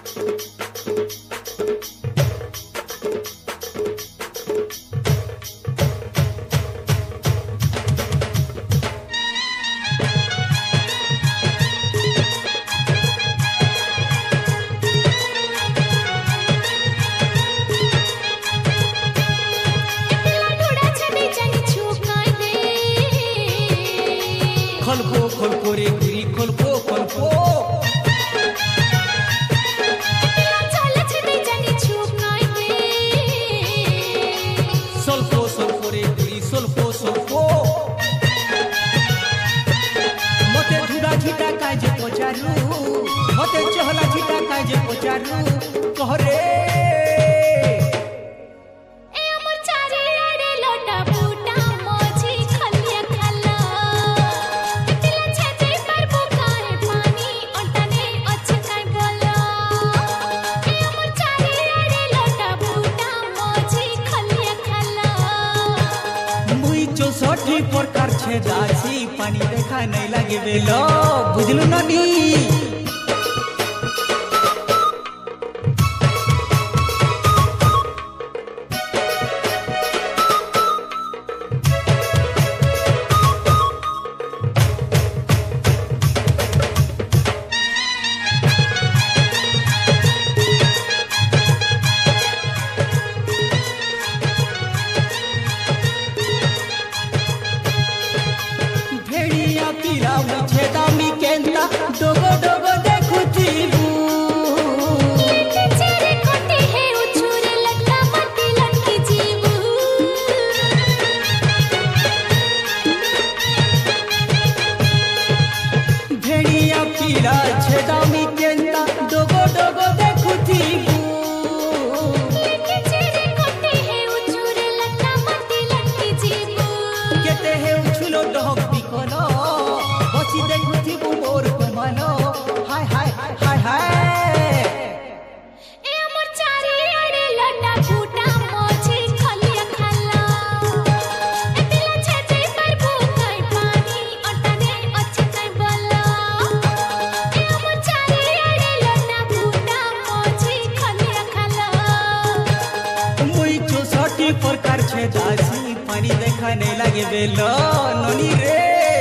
खलको खलको रे गिरी खलको खलको sulpho sulpho रे गिरी sulpho sulpho मते ढुडा झिटा काय जे पचारू मते चहला झिटा काय जे पचारू कहरे सठी प्रकार छे दासी पानी देखा नहीं लगे बेलो बुझलु ननी पीला मुझे दामी केंता डोगो डोगो देखुतीबू तेरे कोटे है उछुरे लगला मती लटकी जीबू भेड़िया पीला छे दामी केंता डोगो डोगो देखुतीबू तेरे कोटे है उछुरे लगला मती लटकी जीबू केते है उछुलो डहक बिकोलो बची देखुथिबू मोर कमालो हाय हाय हाय हाय ए हमर चारी अड़े लड्डा फूटा मोची खलिया खाला ए दिला छेचे पर भूखाई पानी अटने अच्छे काई बोला ए हमर चारी अड़े लड्डा फूटा मोची खलिया खाला मुई 64 प्रकार छे दासी पानी देखा नहीं लागे बेलो ननी रे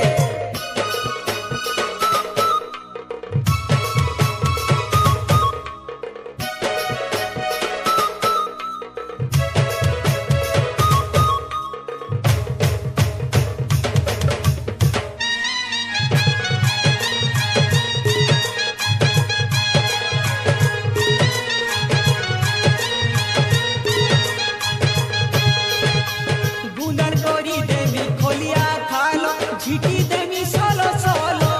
झिटी देवी सोलो सोलो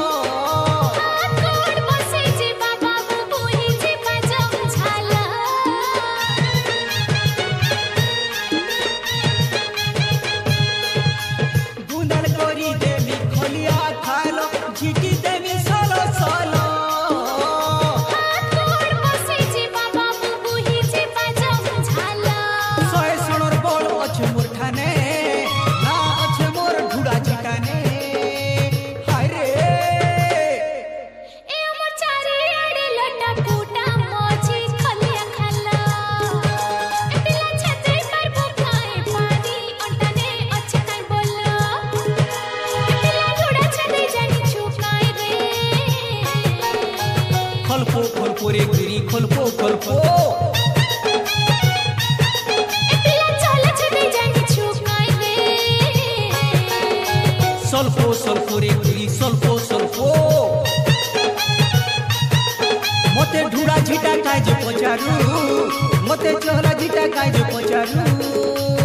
कोड बसे जे बाबा बुही जे बजम झाला गुंडल कोरी देवी खोलिया खालो झिटी देवी सोलो सोलो कोड बसे जे बाबा बुही जे बजम झाला सोय सोनर बोल अच्छे मुरठाने ना अच्छे मोर ढुड़ा झिटाने हाय रे ए हमर चारी अड़े लड्डा फूटा मोची खलिया खाला ए दिला छते पर भूखाए पानी अटने अच्छे काई बोला ए दिला ढुड़ा छते जानी छुकाई रे खलको खलको रे गिरी खलको खलको सल्फो सल्फो रे गिरी सल्फो सल्फो मते ढुड़ा झिटा काय जे पचारू मते चहला झिटा काय जे पचारू